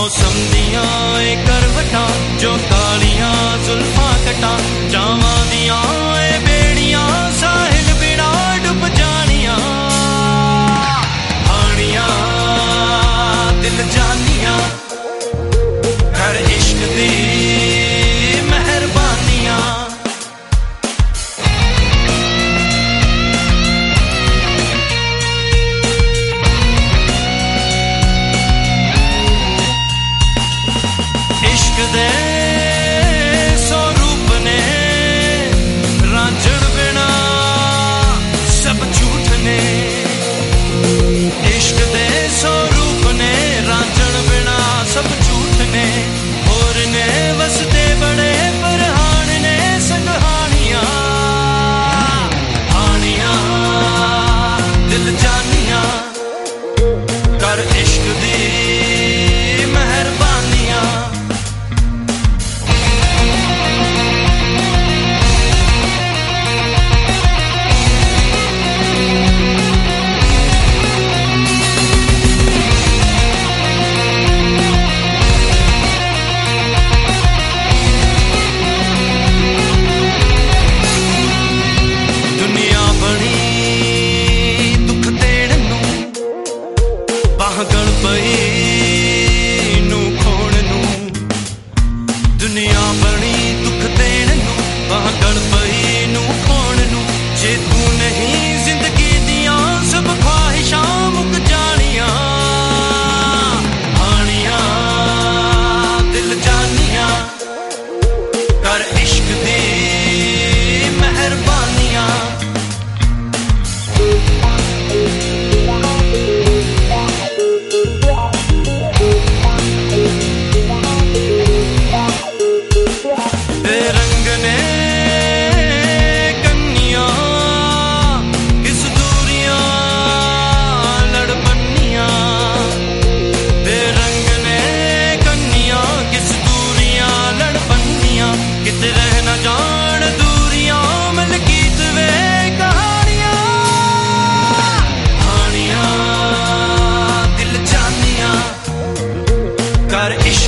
मौसम दियां ए करवटां जो कालियां जुल्फां कटां जावां दियां ए बेड़ियां साहिल बिना डुब जानियां हानियां दिल जानियां कर इश्क दी मेहरबानियां इश्क दे सौ रूप ने रांझण बिना सब झूठ ने इश्क दे सौ रूप ने रांझण बिना सब झूठ ने और ने वसते बड़े फरहान ने संगहानियां हानियां दिल जानियां कर इश्क दी मेहरबानियां गल पई नू खोण नू दुनिया बड़ी दुख देण नू बाह गल पई नू खोण नू जे तू नहीं जिंदगी दियां सब ख्वाहिशां मुक जानियां हानियां दिल जानियां कर इश्क दी मेहरबानियां कर इश्क